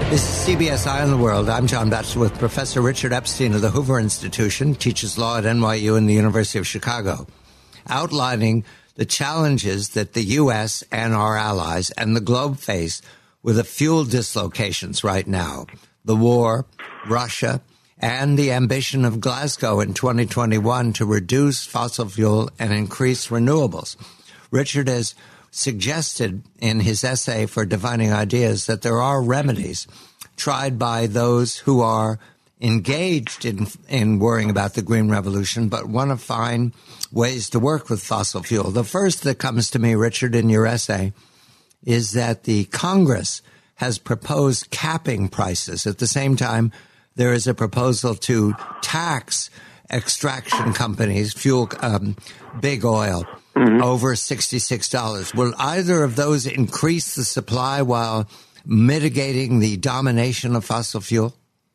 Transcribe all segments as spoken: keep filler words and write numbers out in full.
This is C B S Eye on the World. I'm John Batchelor with Professor Richard Epstein of the Hoover Institution, teaches law at N Y U and the University of Chicago, outlining the challenges that the U S and our allies and the globe face with the fuel dislocations right now. The war, Russia, and the ambition of Glasgow in twenty twenty-one to reduce fossil fuel and increase renewables. Richard has suggested in his essay for Defining Ideas that there are remedies tried by those who are engaged in, in worrying about the green revolution, but want to find ways to work with fossil fuel. The first that comes to me, Richard, in your essay, is that the Congress has proposed capping prices. At the same time, there is a proposal to tax extraction companies, fuel, um, big oil, mm-hmm. over sixty-six dollars. Will either of those increase the supply while mitigating the domination of fossil fuel?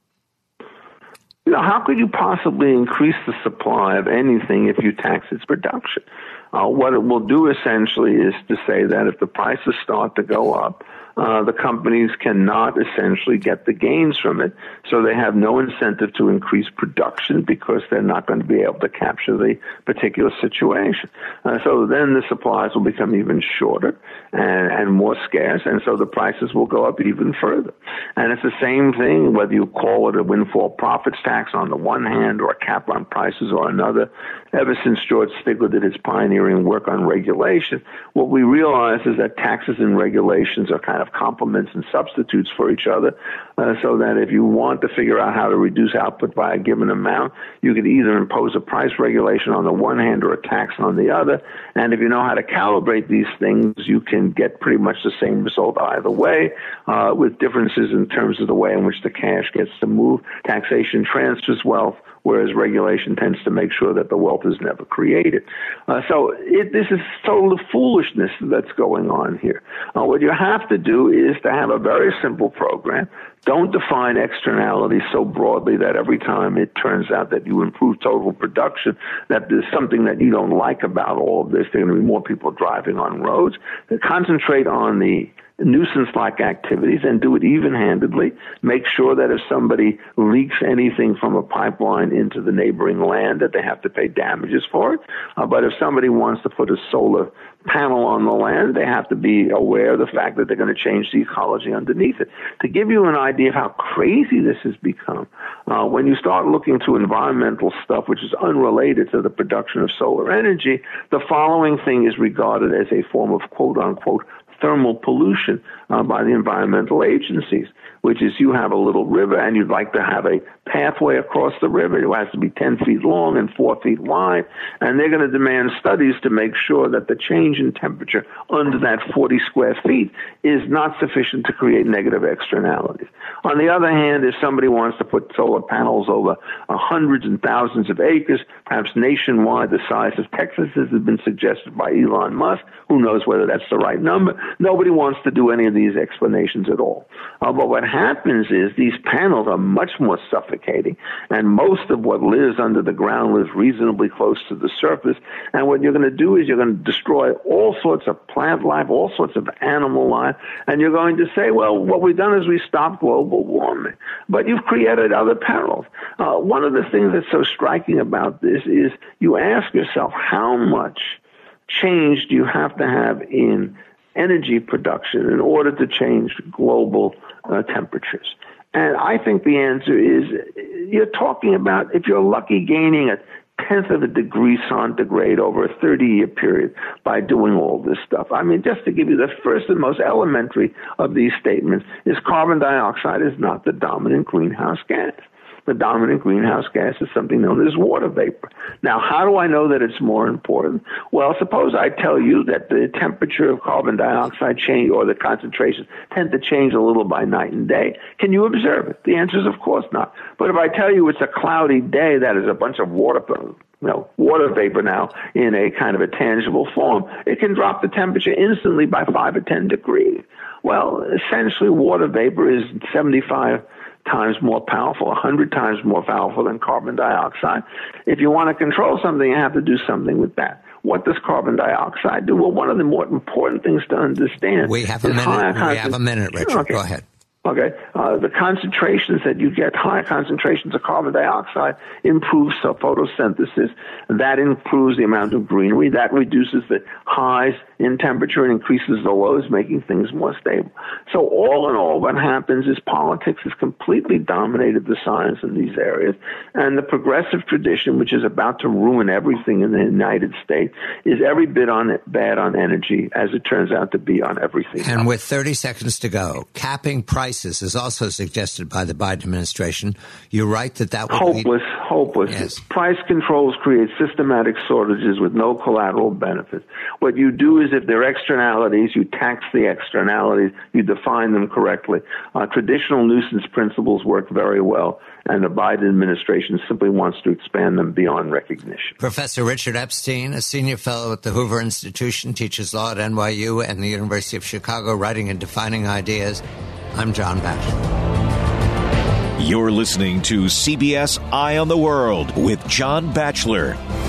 You know, how could you possibly increase the supply of anything if you tax its production? Uh, what it will do essentially is to say that if the prices start to go up, Uh, the companies cannot essentially get the gains from it, so they have no incentive to increase production because they're not going to be able to capture the particular situation. Uh, so then the supplies will become even shorter and, and more scarce, and so the prices will go up even further. And it's the same thing whether you call it a windfall profits tax on the one hand or a cap on prices or another. Ever since George Stigler did his pioneering work on regulation, what we realize is that taxes and regulations are kind of complements and substitutes for each other, uh, so that if you want to figure out how to reduce output by a given amount, you could either impose a price regulation on the one hand or a tax on the other. And if you know how to calibrate these things, you can get pretty much the same result either way, uh, with differences in terms of the way in which the cash gets to move. Taxation transfers wealth, whereas regulation tends to make sure that the wealth is never created. Uh, so it, this is total foolishness that's going on here. Uh, what you have to do is to have a very simple program. Don't define externalities so broadly that every time it turns out that you improve total production, that there's something that you don't like about all of this. There are going to be more people driving on roads. Concentrate on the nuisance-like activities and do it even-handedly. Make sure that if somebody leaks anything from a pipeline into the neighboring land, that they have to pay damages for it. Uh, but if somebody wants to put a solar panel on the land, they have to be aware of the fact that they're going to change the ecology underneath it. To give you an idea of how crazy this has become, uh, when you start looking to environmental stuff, which is unrelated to the production of solar energy, the following thing is regarded as a form of quote-unquote thermal pollution uh, by the environmental agencies, which is you have a little river and you'd like to have a pathway across the river. It has to be ten feet long and four feet wide, and they're going to demand studies to make sure that the change in temperature under that forty square feet is not sufficient to create negative externalities. On the other hand, if somebody wants to put solar panels over uh, hundreds and thousands of acres, perhaps nationwide, the size of Texas, as has been suggested by Elon Musk, who knows whether that's the right number, nobody wants to do any of these explanations at all. Uh, but what happens is these panels are much more suffocating, and most of what lives under the ground lives reasonably close to the surface. And what you're going to do is you're going to destroy all sorts of plant life, all sorts of animal life, and you're going to say, well, what we've done is we stopped global warming. But you've created other perils. Uh, one of the things that's so striking about this is you ask yourself, how much change do you have to have in energy production in order to change global uh, temperatures? And I think the answer is you're talking about, if you're lucky, gaining a tenth of a degree centigrade over a thirty-year period by doing all this stuff. I mean, just to give you the first and most elementary of these statements is carbon dioxide is not the dominant greenhouse gas. The dominant greenhouse gas is something known as water vapor. Now, how do I know that it's more important? Well, suppose I tell you that the temperature of carbon dioxide change, or the concentrations tend to change a little by night and day. Can you observe it? The answer is of course not. But if I tell you it's a cloudy day, that is a bunch of water, you know, water vapor now in a kind of a tangible form, it can drop the temperature instantly by five or ten degrees. Well, essentially, water vapor is seventy-five times more powerful, one hundred times more powerful than carbon dioxide. If you want to control something, you have to do something with that. What does carbon dioxide do? Well, one of the more important things to understand We have a minute. We have a minute, Richard. Okay. Go ahead. Okay, uh, the concentrations that you get, high concentrations of carbon dioxide, improves photosynthesis. That improves the amount of greenery. That reduces the highs in temperature and increases the lows, making things more stable. So all in all, what happens is politics has completely dominated the science in these areas, and the progressive tradition, which is about to ruin everything in the United States, is every bit on it, bad on energy as it turns out to be on everything And else. with thirty seconds to go, capping prices is also suggested by the Biden administration. You're right that that would hopeless, be... hopeless. Yes. Price controls create systematic shortages with no collateral benefits. What you do is, if there are externalities, you tax the externalities, you define them correctly. Uh, traditional nuisance principles work very well, and the Biden administration simply wants to expand them beyond recognition. Professor Richard Epstein, a senior fellow at the Hoover Institution, teaches law at N Y U and the University of Chicago, writing and defining ideas. I'm John Batchelor. You're listening to C B S Eye on the World with John Batchelor.